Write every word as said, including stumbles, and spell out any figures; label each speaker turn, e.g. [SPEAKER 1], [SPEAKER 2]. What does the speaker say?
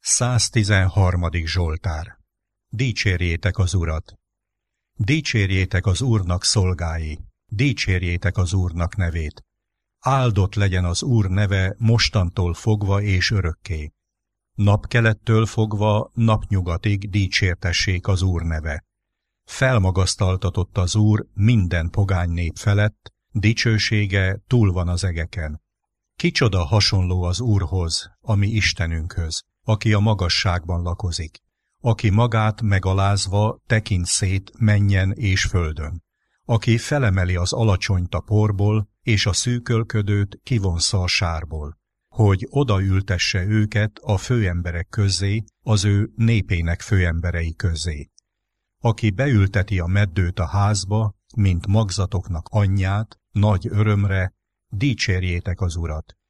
[SPEAKER 1] száztizenharmadik Zsoltár. Dicsérjétek az Urat! Dicsérjétek az Úrnak szolgái, dicsérjétek az Úrnak nevét. Áldott legyen az Úr neve mostantól fogva és örökké. Napkelettől fogva napnyugatig dicsértessék az Úr neve. Felmagasztaltatott az Úr minden pogány nép felett, dicsősége túl van az egeken. Kicsoda hasonló az Úrhoz, a mi Istenünkhöz, aki a magasságban lakozik, aki magát megalázva tekint szét mennyen és földön, aki felemeli az alacsonyt a porból, és a szűkölködőt kivonsza a sárból, hogy odaültesse őket a főemberek közé, az ő népének főemberei közé. Aki beülteti a meddőt a házba, mint magzatoknak anyját, nagy örömre, dicsérjétek az Urat.